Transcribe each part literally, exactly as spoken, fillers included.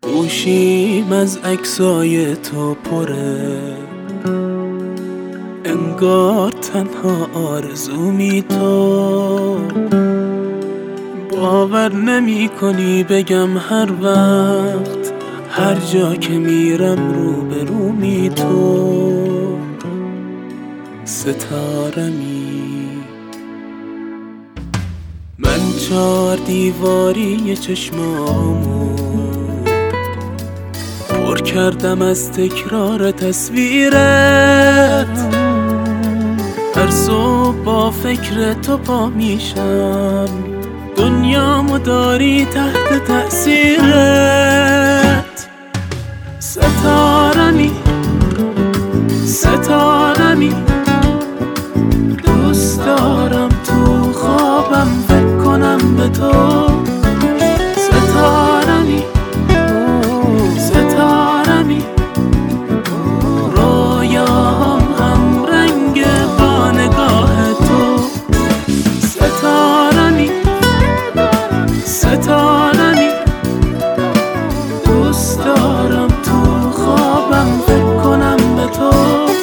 گوشیم از عکسای تو پره، انگار تنها آرزومی تو. باور نمی کنی بگم هر وقت، هر جا که میرم رو به رومی تو. ستارمی من چار دیواری چشمامو پر کردم از تکرار تصویرت. هر صبح با فکر تو پا میشم، دنیامو داری تحت تأثیرت. ستارمی ستارمی دوست دارم تو خوابم فکر کنم به تو. ستارمی ستارمی رویاهم هم رنگ با نگاه تو. ستارمی ستارمی دوست دارم تو خوابم فکر کنم به تو.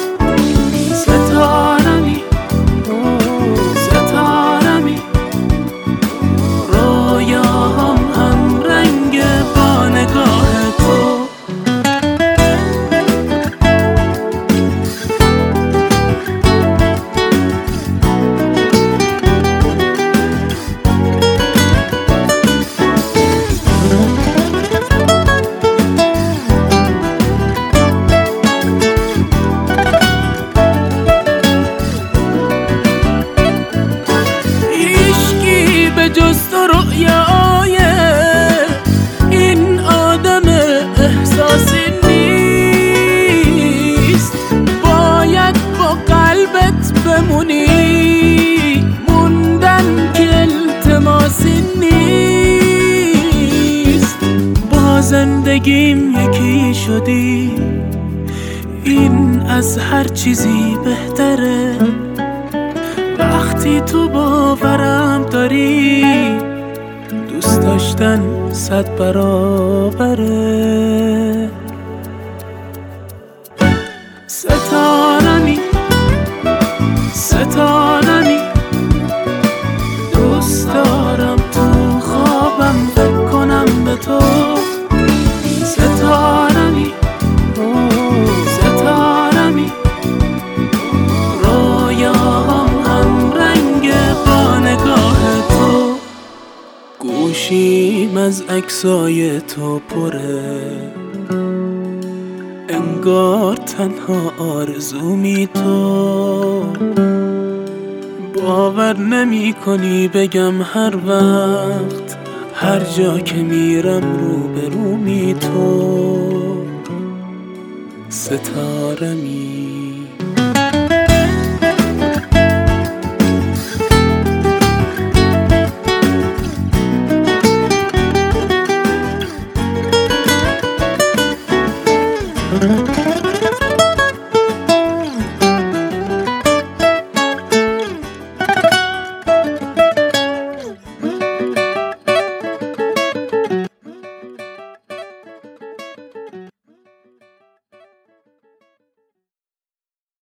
ستارمی ستارمی رویاهم هم رنگ با نگاه تو. جز تو رؤیای این آدم احساسی نیست. باید با قلبت بمونی، موندن که التماسی نیست. با زندگیم یکی شدی، این از هر چیزی بهتره. وقتی تو باورم داری، دوست داشتن صد برابره. ستارمی ستارمی دوست دارم تو خوابم فکر کنم به تو. ستارمی ستارمی رویاهم هم رنگ با نگاه تو. گوشیم از عکسای تو پره، انگار تنها آرزومی تو. باور نمی کنی بگم هر وقت، هر جا که میرم رو به رومی تو. ستارمی